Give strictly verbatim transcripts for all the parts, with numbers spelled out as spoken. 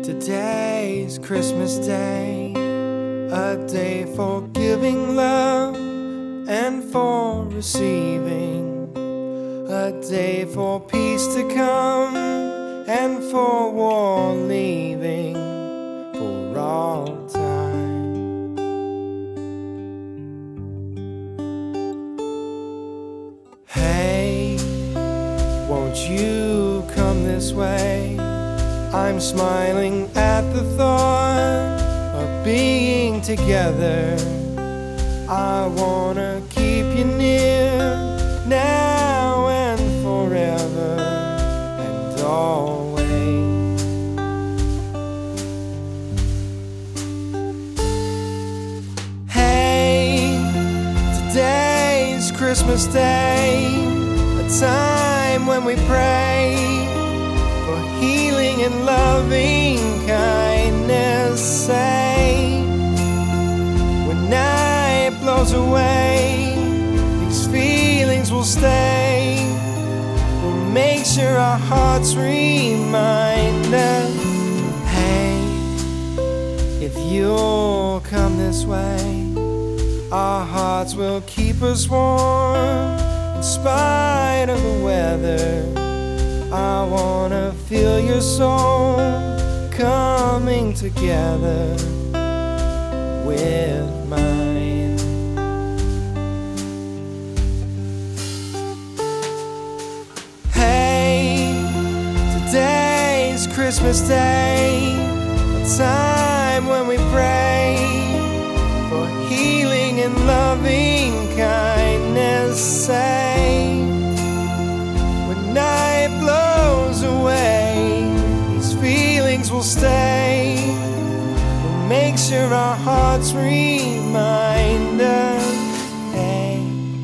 Today's Christmas Day, a day for giving love and for receiving, a day for peace to come and for war leaving for all time. Hey, won't you come this way? I'm smiling at the thought of being together. I wanna keep you near now and forever and always. Hey, today's Christmas Day, a time when we pray for healing and loving kindness. Say, when night blows away, these feelings will stay. We'll make sure our hearts remind us. Hey, if you'll come this way, our hearts will keep us warm in spite of the weather. I wanna feel your soul coming together with mine. Hey, today's Christmas Day, a time when we pray for healing and loving kindness. Say, when night blows away, these feelings will stay. We'll make sure our hearts remind us. Hey,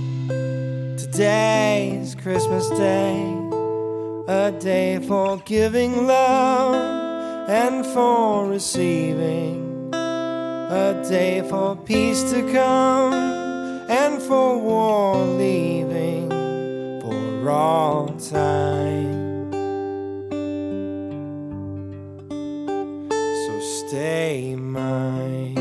today's Christmas Day, a day for giving love and for receiving, a day for peace to come and for war leaving for all time. So stay mine.